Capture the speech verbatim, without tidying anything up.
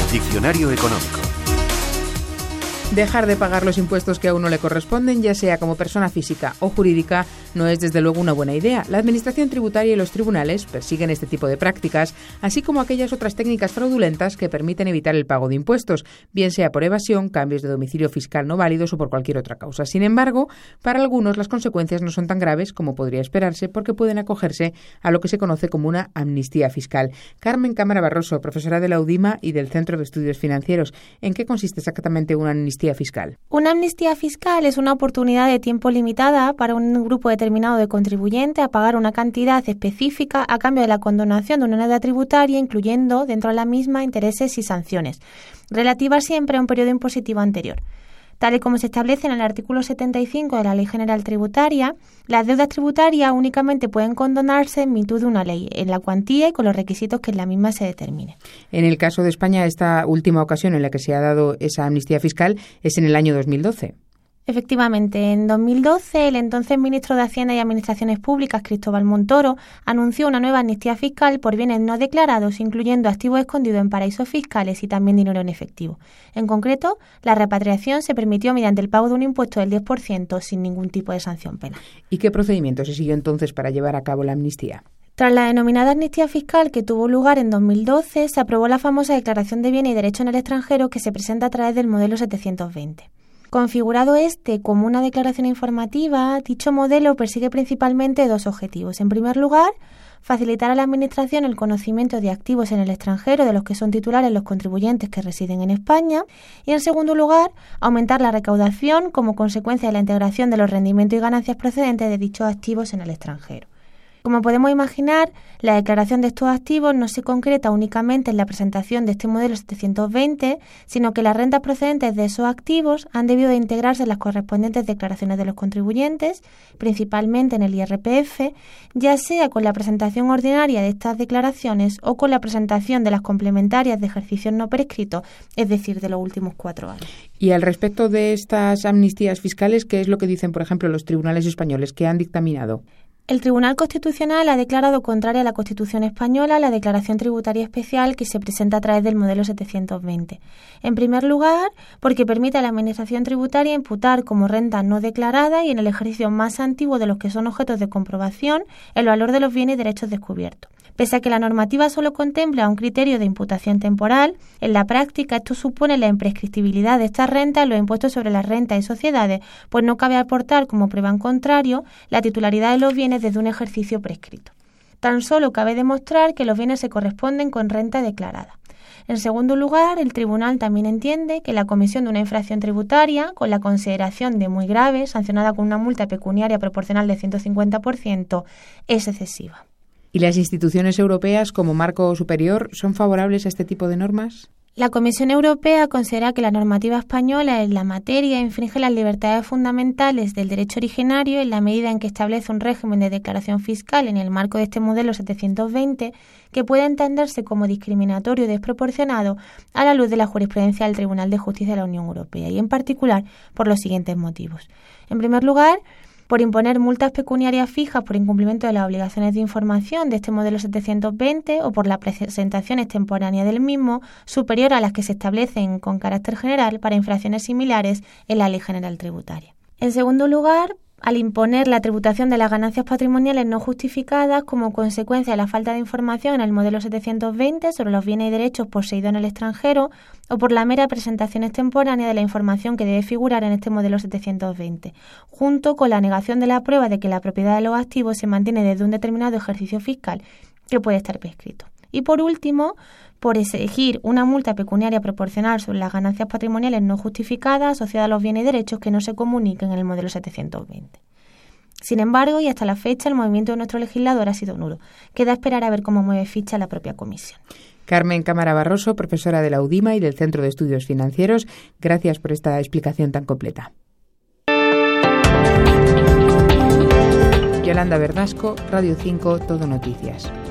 Diccionario económico. Dejar de pagar los impuestos que a uno le corresponden, ya sea como persona física o jurídica, no es desde luego una buena idea. La Administración tributaria y los tribunales persiguen este tipo de prácticas, así como aquellas otras técnicas fraudulentas que permiten evitar el pago de impuestos, bien sea por evasión, cambios de domicilio fiscal no válidos o por cualquier otra causa. Sin embargo, para algunos las consecuencias no son tan graves como podría esperarse, porque pueden acogerse a lo que se conoce como una amnistía fiscal. Carmen Cámara Barroso, profesora de la UDIMA y del Centro de Estudios Financieros. ¿En qué consiste exactamente una amnistía fiscal? Una amnistía fiscal es una oportunidad de tiempo limitada para un grupo determinado de contribuyentes a pagar una cantidad específica a cambio de la condonación de una deuda tributaria, incluyendo dentro de la misma intereses y sanciones, relativas siempre a un periodo impositivo anterior. Tal y como se establece en el artículo setenta y cinco de la Ley General Tributaria, las deudas tributarias únicamente pueden condonarse en virtud de una ley, en la cuantía y con los requisitos que en la misma se determine. En el caso de España, esta última ocasión en la que se ha dado esa amnistía fiscal es en el año dos mil doce. Efectivamente, en dos mil doce, el entonces ministro de Hacienda y Administraciones Públicas, Cristóbal Montoro, anunció una nueva amnistía fiscal por bienes no declarados, incluyendo activos escondidos en paraísos fiscales y también dinero en efectivo. En concreto, la repatriación se permitió mediante el pago de un impuesto del diez por ciento sin ningún tipo de sanción penal. ¿Y qué procedimiento se siguió entonces para llevar a cabo la amnistía? Tras la denominada amnistía fiscal que tuvo lugar en dos mil doce, se aprobó la famosa Declaración de Bienes y Derechos en el Extranjero, que se presenta a través del modelo setecientos veinte. Configurado este como una declaración informativa, dicho modelo persigue principalmente dos objetivos. En primer lugar, facilitar a la Administración el conocimiento de activos en el extranjero de los que son titulares los contribuyentes que residen en España. Y en segundo lugar, aumentar la recaudación como consecuencia de la integración de los rendimientos y ganancias procedentes de dichos activos en el extranjero. Como podemos imaginar, la declaración de estos activos no se concreta únicamente en la presentación de este modelo setecientos veinte, sino que las rentas procedentes de esos activos han debido de integrarse en las correspondientes declaraciones de los contribuyentes, principalmente en el I R P F, ya sea con la presentación ordinaria de estas declaraciones o con la presentación de las complementarias de ejercicios no prescritos, es decir, de los últimos cuatro años. Y al respecto de estas amnistías fiscales, ¿qué es lo que dicen, por ejemplo, los tribunales españoles que han dictaminado? El Tribunal Constitucional ha declarado contraria a la Constitución española la declaración tributaria especial que se presenta a través del modelo setecientos veinte. En primer lugar, porque permite a la Administración tributaria imputar como renta no declarada y en el ejercicio más antiguo de los que son objetos de comprobación el valor de los bienes y derechos descubiertos. Pese a que la normativa solo contempla un criterio de imputación temporal, en la práctica esto supone la imprescriptibilidad de estas rentas en los impuestos sobre las rentas y sociedades, pues no cabe aportar como prueba en contrario la titularidad de los bienes desde un ejercicio prescrito. Tan solo cabe demostrar que los bienes se corresponden con renta declarada. En segundo lugar, el tribunal también entiende que la comisión de una infracción tributaria, con la consideración de muy grave, sancionada con una multa pecuniaria proporcional del ciento cincuenta por ciento, es excesiva. ¿Y las instituciones europeas como marco superior son favorables a este tipo de normas? La Comisión Europea considera que la normativa española en la materia infringe las libertades fundamentales del derecho originario en la medida en que establece un régimen de declaración fiscal en el marco de este modelo setecientos veinte que puede entenderse como discriminatorio y desproporcionado a la luz de la jurisprudencia del Tribunal de Justicia de la Unión Europea y en particular por los siguientes motivos. En primer lugar, por imponer multas pecuniarias fijas por incumplimiento de las obligaciones de información de este modelo setecientos veinte o por la presentación extemporánea del mismo superior a las que se establecen con carácter general para infracciones similares en la Ley General Tributaria. En segundo lugar, al imponer la tributación de las ganancias patrimoniales no justificadas como consecuencia de la falta de información en el modelo setecientos veinte sobre los bienes y derechos poseídos en el extranjero o por la mera presentación extemporánea de la información que debe figurar en este modelo setecientos veinte, junto con la negación de la prueba de que la propiedad de los activos se mantiene desde un determinado ejercicio fiscal que puede estar prescrito. Y por último, por exigir una multa pecuniaria proporcional sobre las ganancias patrimoniales no justificadas asociadas a los bienes y derechos que no se comuniquen en el modelo setecientos veinte. Sin embargo, y hasta la fecha, el movimiento de nuestro legislador ha sido nulo. Queda esperar a ver cómo mueve ficha la propia comisión. Carmen Cámara Barroso, profesora de la UDIMA y del Centro de Estudios Financieros, gracias por esta explicación tan completa. Yolanda Verdasco, Radio cinco, Todo Noticias.